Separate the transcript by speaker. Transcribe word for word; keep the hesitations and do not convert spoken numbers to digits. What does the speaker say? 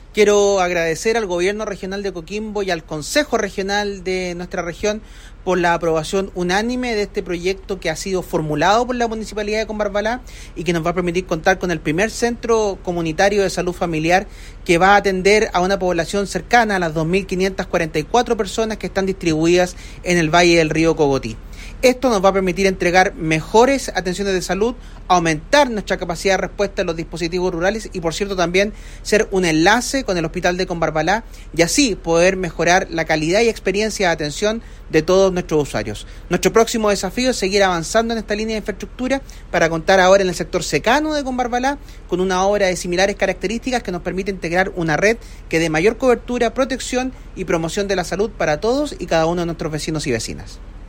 Speaker 1: Quiero agradecer al Gobierno Regional de Coquimbo y al Consejo Regional de nuestra región por la aprobación unánime de este proyecto que ha sido formulado por la Municipalidad de Combarbalá y que nos va a permitir contar con el primer centro comunitario de salud familiar que va a atender a una población cercana a las dos mil quinientas cuarenta y cuatro personas que están distribuidas en el Valle del Río Cogotí. Esto nos va a permitir entregar mejores atenciones de salud, aumentar nuestra capacidad de respuesta en los dispositivos rurales y, por cierto, también ser un enlace con el Hospital de Combarbalá y así poder mejorar la calidad y experiencia de atención de todos nuestros usuarios. Nuestro próximo desafío es seguir avanzando en esta línea de infraestructura para contar ahora en el sector secano de Combarbalá con una obra de similares características que nos permite integrar una red que dé mayor cobertura, protección y promoción de la salud para todos y cada uno de nuestros vecinos y vecinas.